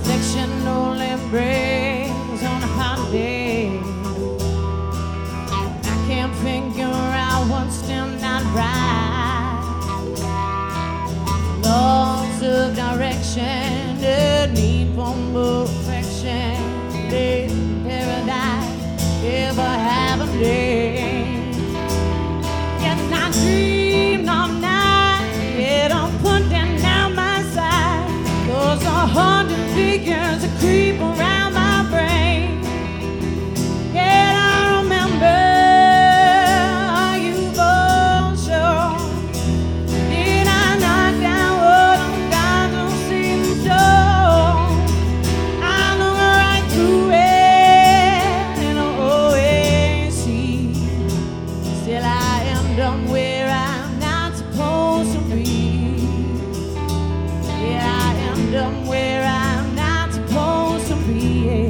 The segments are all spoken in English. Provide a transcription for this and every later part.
affliction only brings on a holiday. I can't figure out what's still not right. Laws of direction, the need for perfection. Days in paradise, ever have a day. Yet I dream all night, yet I'm putting down my side. Those are haunted figures that creep around my brain. Yet I remember you both show. Did I knock down what I'm God don't seem to show? I look right through it and I always see. Still I end up where I'm not supposed to be. Yeah, I end up where I'm not supposed to be.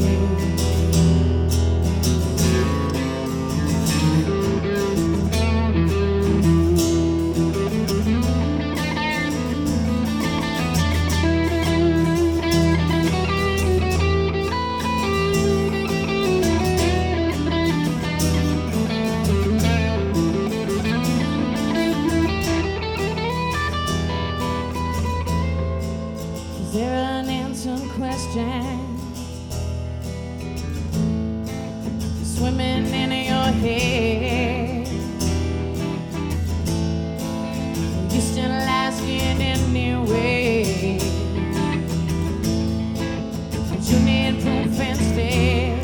Is there an answered question swimming in your head? You still asking anyway, but you need proof instead.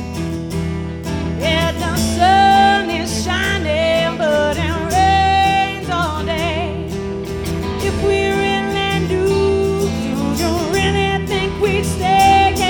Yeah, the sun is shining, but it rains all day. If we really do you really think we'd stay?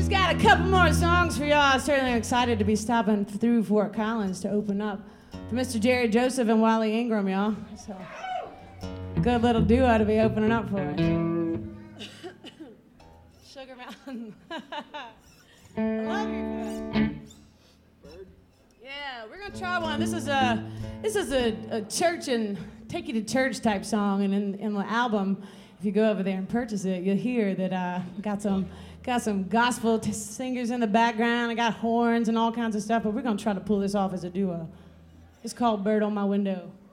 Got a couple more songs for y'all. Certainly excited to be stopping through Fort Collins to open up for Mr. Jerry Joseph and Wally Ingram, y'all. So, good little duo to be opening up for us. Sugar Mountain. I love you for that. Yeah, we're gonna try one. This is a church and take you to church type song, and in the album, if you go over there and purchase it, you'll hear that got some gospel singers in the background. I got horns and all kinds of stuff, but we're gonna try to pull this off as a duo. It's called Bird on My Window.